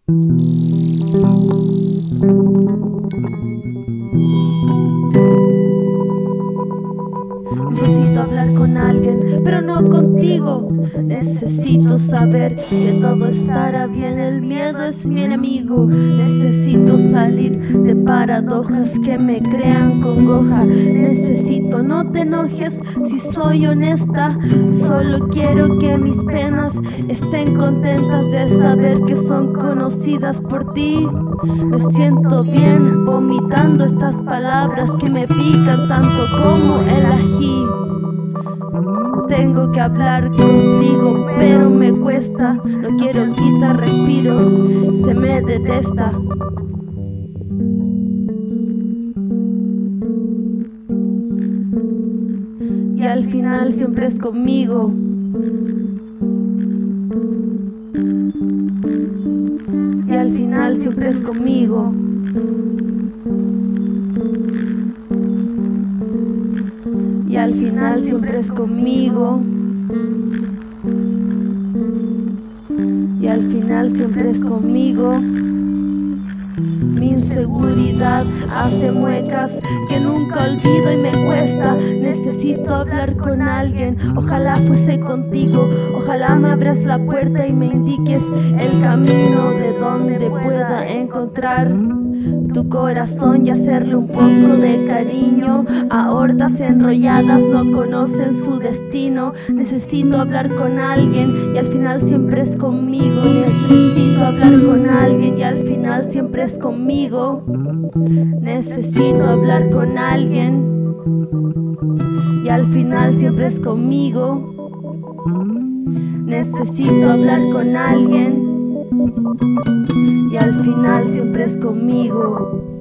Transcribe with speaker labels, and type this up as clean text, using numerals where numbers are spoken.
Speaker 1: Necesito hablar con alguien, pero no contigo. Necesito saber que todo estará bien. El miedo es mi enemigo. Necesito salir de paradojas que me crean congoja. Necesito, no te enojes si soy honesta. Solo quiero que mis penas estén contentas de saber que son conocidas por ti. Me siento bien vomitando estas palabras que me pican tanto como el ají. Tengo que hablar contigo, pero me cuesta. No quiero quitar respiro, se me detesta. Y al final siempre es conmigo. Y al final siempre es conmigo. Y al final siempre es conmigo. Y al final siempre es conmigo. Mi inseguridad hace muecas que nunca olvido y me cuesta. Necesito hablar con alguien, ojalá fuese contigo. Ojalá me abras la puerta y me indiques el camino de donde pueda encontrar tu corazón y hacerle un poco de cariño. A hordas enrolladas no conocen su destino. Necesito hablar con alguien y al final siempre es conmigo. Necesito hablar con alguien y al final siempre es conmigo. Necesito hablar con alguien y al final siempre es conmigo. Necesito hablar con alguien y al final siempre es conmigo.